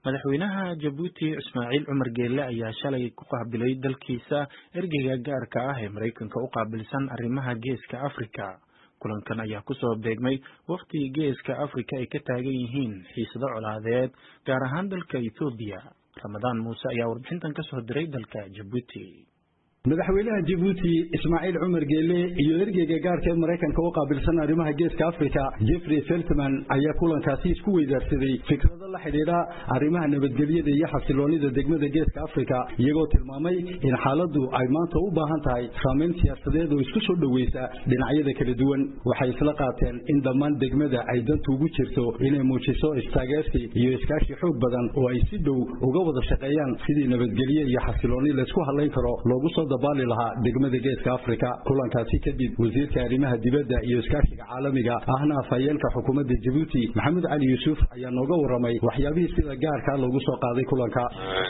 madaxweynaha Jabuuti Ismaaciil Cumar Geelle ayaa shalay ku qaabilay dalkiisa ergeyga gaarka ah ee Mareykanka u qaabilsan arrimaha Geeska Afrika. Kulankan ayaa ku soo beegmay waqti Geeska Afrika ay ka taagan yihiin xiisado colaadeed gaar ahaan dalka Itoobiya. Ramadaan Muuse ayaa warbixintan ka soo diray dalka Jabuuti. madaxweynaha Jabuuti Ismaaciil Cumar Geelle iyo ergeyga gaarka ee Mareykanka u qaabilsan arrimaha Geeska Afrika Jeffrey Feltman ayaa kulankaasi isku weydaarsaday fikrado la xiriira arrimaha nabadgelyada iyo xasiloonida degmada Geeska Afrika iyagoo tilmaamay in xaaladdu ay maanta u baahan tahay saameyn siyaasadeed oo isku soo dhaweysa dhinacyada kala duwan. Waxay isla qaateen in dhammaan degmada ay dantu ugu jirto inay muujiso istaageersi iyo iskaashi xoog badan oo ay si dhow uga wada shaqeeyaan sidii nabadgelyo iyo xasilooni la isku halayn karo loogu soo baali lahaa degmada Geeska Afrika. kulankaasi kadib wasiirka arrimaha dibadda iyo iskaashiga caalamiga ahna afhayeenka xukuumadda Jabuuti Maxamed Cali Yuusuf ayaa nooga waramay waxyaabihii sida gaarka loogu soo qaaday kulanka.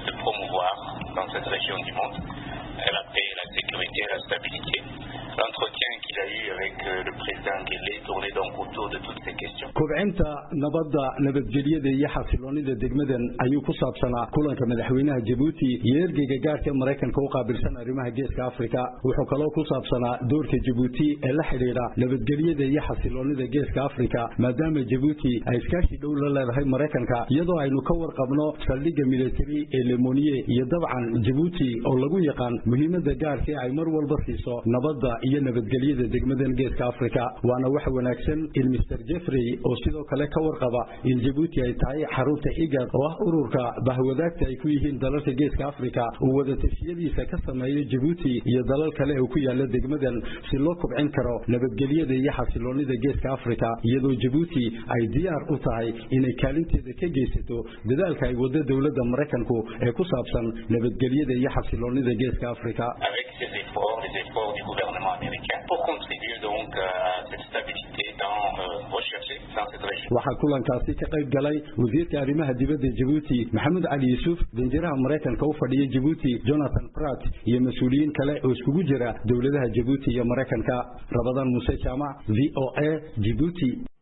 L'entretien qu'il a eu avec le président Guelleh tournait donc autour de toutes ces questions. Kobcinta nabadda nabadgelyada iyo xasiloonida degmadan ayuu ku saabsanaa kulanka madaxweynaha Jabuuti iyo ergeyga gaarka Mareykanka u qaabilsan arrimaha Geeska Afrika. Wuxuu kaloo ku saabsanaa doorka Jabuuti ee la xiriira nabadgelyada iyo xasiloonida Geeska Afrika maadaama Jabuuti ay iskaashi dhow la leedahay Mareykanka iyadoo aynu ka warqabno saldhigga military ee Lemoniye iyo dabcan Jabuuti oo lagu yaqaan muhiimadda gaarka ay mar walba siiso nabadda iyo nabadgelyada degmadan Geeska Afrika. waana wax wanaagsan in Mr Jeffrey oo sidoo kale ka warqaba in Jabuuti ay tahay xarunta IGAD oo ah ururka bahwadaagta ay ku yihiin dalalka Geeska Afrika oo wada tashiyadiisa ka sameeyo Jabuuti iyo dalal kale oo ku yaala degmadan si loo kobcin karo nabadgelyada iyo xasiloonida Geeska Afrika iyadoo Jabuuti ay diyaar u tahay inay kaalinteeda ka geysato dadaalka ay wada dawladda Mareykanku ee ku saabsan nabadgelyada iyo xasiloonida Geeska Afrika. Pour contribuer donc à cette stabilité recherchée dans cette région. waxaa kulankaasi ka qayb galay wasiirka arrimaha dibadda Jabuuti Maxamed Cali Yuusuf, danjiraha Mareykanka u fadhiya Jabuuti Jonathan Pratt iyo mas'uuliyiin kale oo iskugu jira dawladaha Jabuuti iyo Mareykanka. Ramadaan Muuse Jaamac, VOA, Jabuuti.